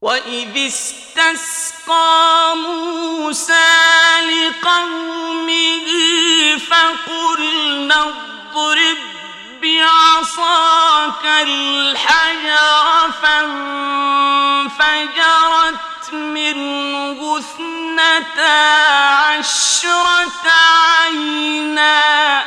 وإذ استسقى موسى لقومه فقلنا اضرب بعصاك الحجر فانفجرت منه 12 عينا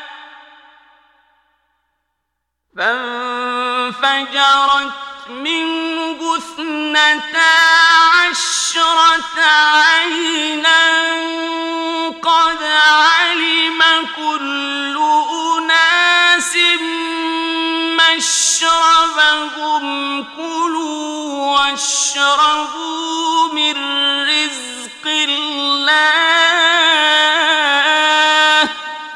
قد علم كل أناس مشربهم كلوا واشربوا من رزق الله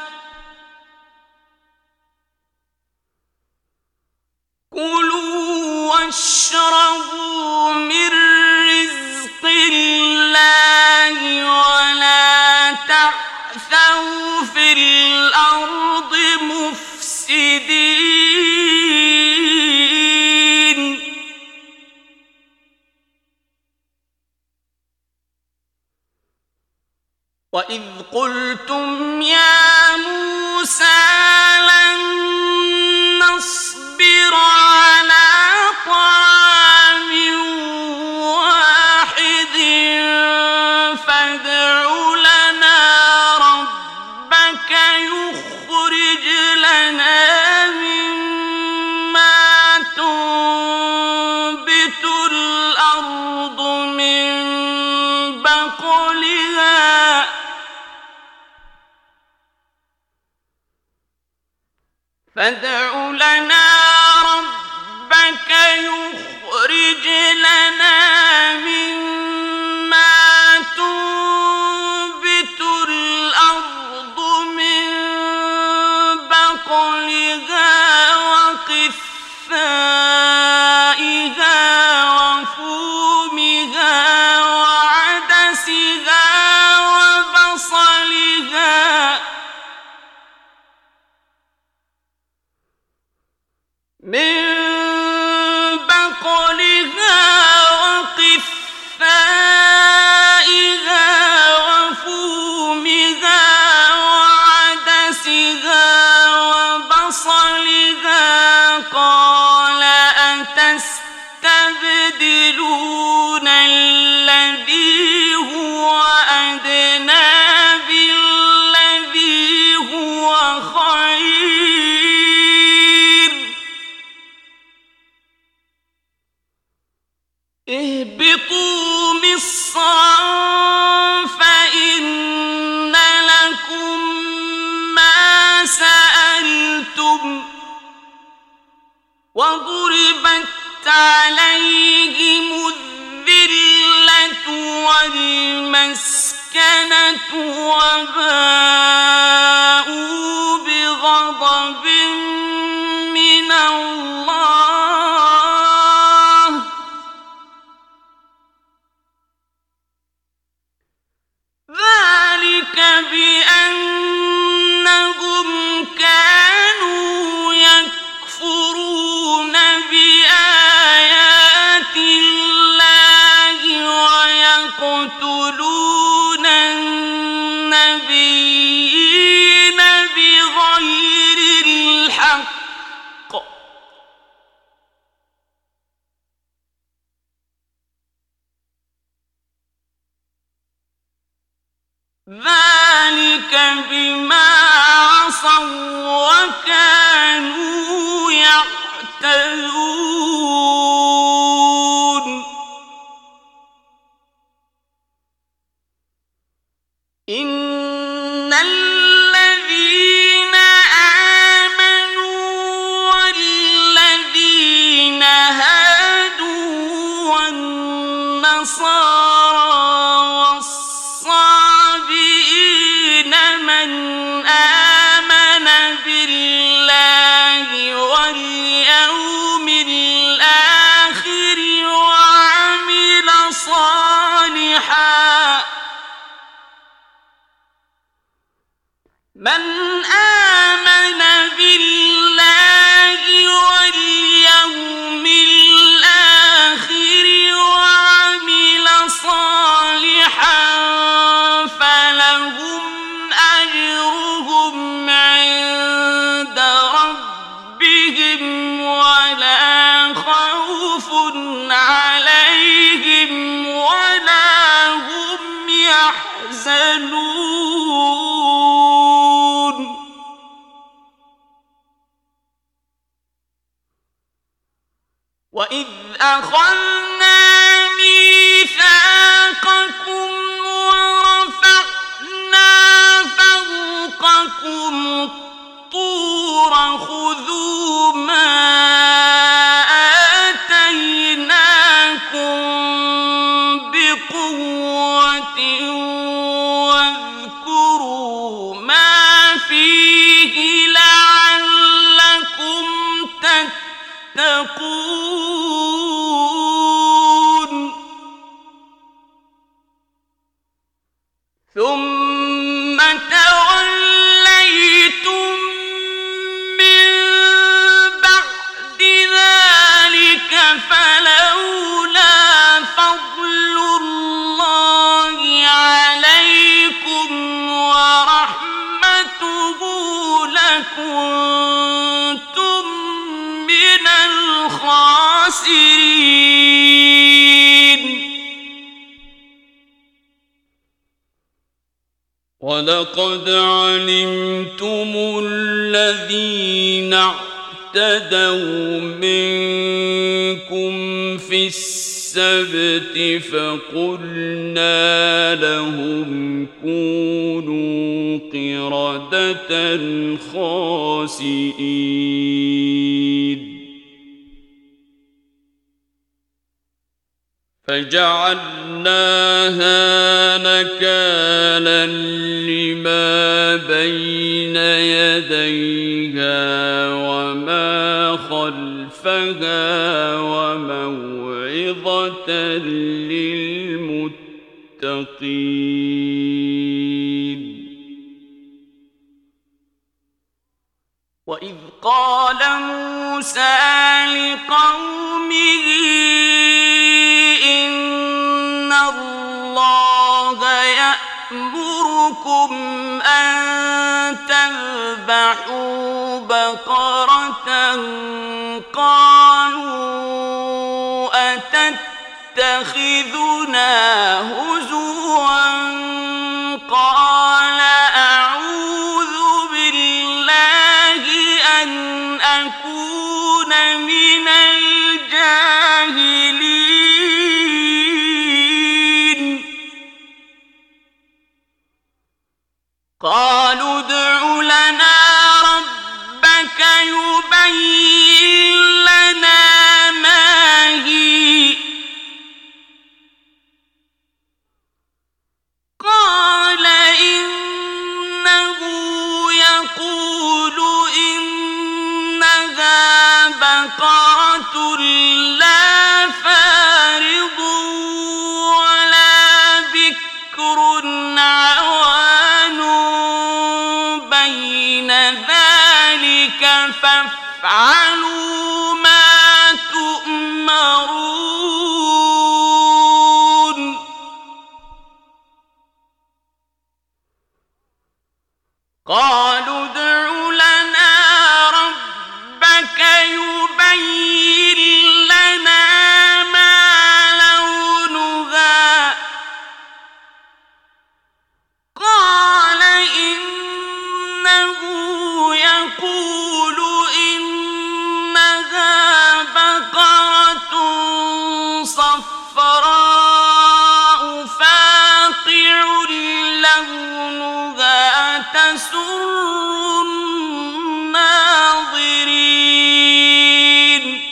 ولا تعثوا في الأرض مفسدين وإذ قلتم يا موسى لن نصبر على طعام واحد فادع لنا ربك يخرج لنا مما تنبت الأرض من بقلها وقثائها وفومها وعدسها وبصلها قال أتستبدلون الذي هو أدنى بالذي هو خير اهبطوا مصرا فإن لكم ما سألتم وضربت عليهم الذلة والمسكنة وباءوا بغضب من الله ذلك بأنهم كانوا يكفرون بآيات الله ويقتلون النبيين بغير الحق ذلك بما عصوا وكانوا يعتدون إن الذين آمنوا والذين هادوا والنصارى والصابئين من آمن بالله واليوم الآخر وعمل صالحا من آمن بالله واليوم الآخر وعمل يرسلون وإذ أخذنا ميثاقكم ورفعنا فوقكم الطور خذوا ما آتيناكم بقوة واذكروا ما فيه لعلكم تتقون ثم توليتم من بعد ذلك فلولا فضل الله عليكم ورحمته لكنتم من الخاسرين ولقد علمتم الذين اعتدوا منكم في السبت فقلنا لهم كونوا قردة خاسئين فجعلناها نكالا لما بين يديها وما خلفها وموعظة للمتقين وإذ قال موسى لقومه إن الله يأمركم أن تذبحوا بقرة قالوا أتتخذنا هزوا قال أعوذ بالله أن أكون من الجاهلين قالوا ادع لنا ربك يبين لنا ما هي قال إنه يقول إنها بقرة لا فارض ولا بكر عوان بين ذلك فافعلوا ما تؤمرون قالوا ادع لنا ربك يبين لنا ما لونها قال إنه يقول إنها بقرة صفراء فاقع لونها تسر الناظرين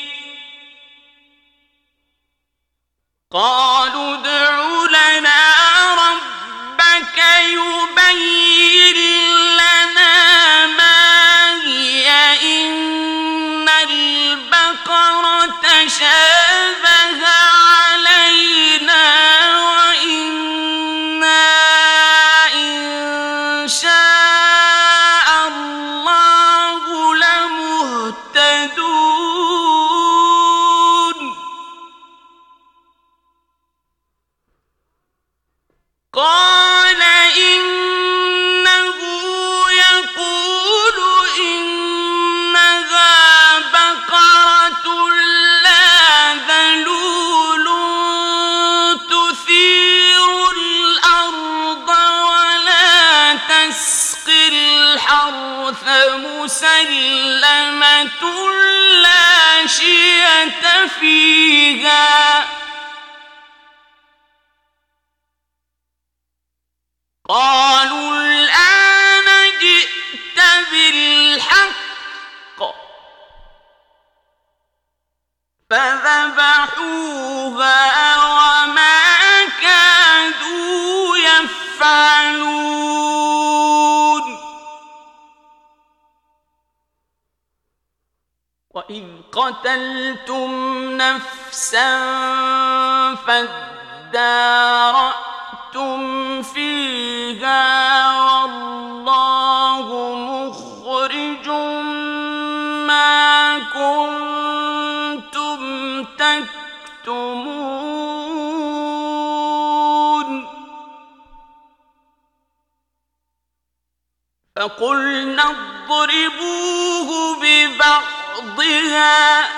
قالوا ادع لنا ربك يبين لنا ما هي إن البقرة شابه علينا وإنا إن شاء الله لمهتدون مسلمة لا شية فيها قالوا الآن جئت بالحق فذبحوها وما كادوا يفعلون وإذ قتلتم نفسا فادارأتم فيها والله مخرج ما كنتم تكتمون فقلنا اضربوه ببعضها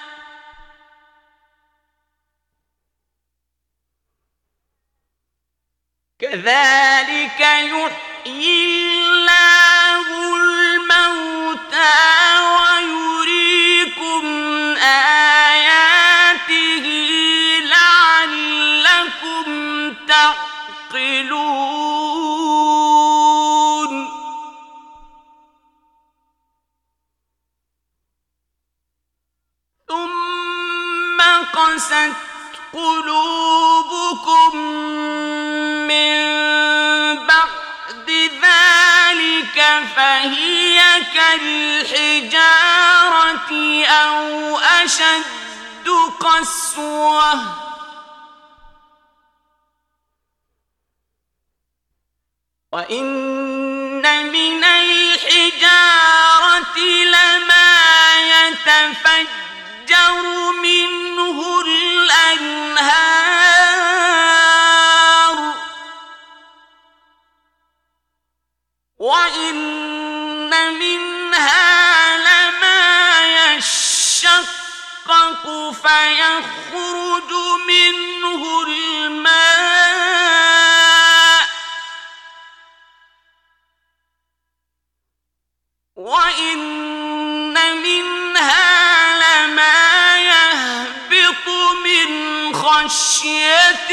كذلك يحيي الله الموتى ويريكم آياته لعلكم تعقلون ثم قست قلوبكم من بعد ذلك فهي كالحجارة أو أشد قسوة وإن من الحجارة لما يتفجر منه الأنهار وإن منها لما يشقق فيخرج منه الماء وإن منها لما يهبط من خشية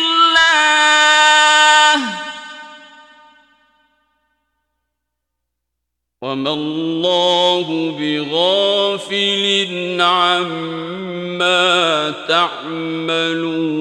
الله وما الله بغافل عما تعملون